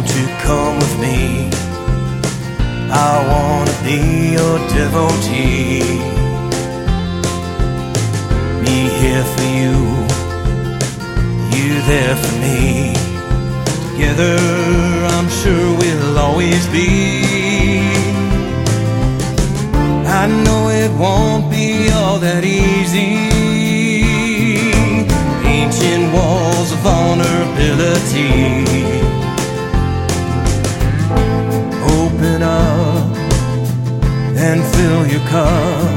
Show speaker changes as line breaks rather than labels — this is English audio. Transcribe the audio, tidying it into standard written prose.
won't you come with me? I wanna be your devotee. Me here for you, you there for me. Together I'm sure we'll always be. I know it won't be all that easy. Ancient walls of vulnerability. Open up and fill your cup.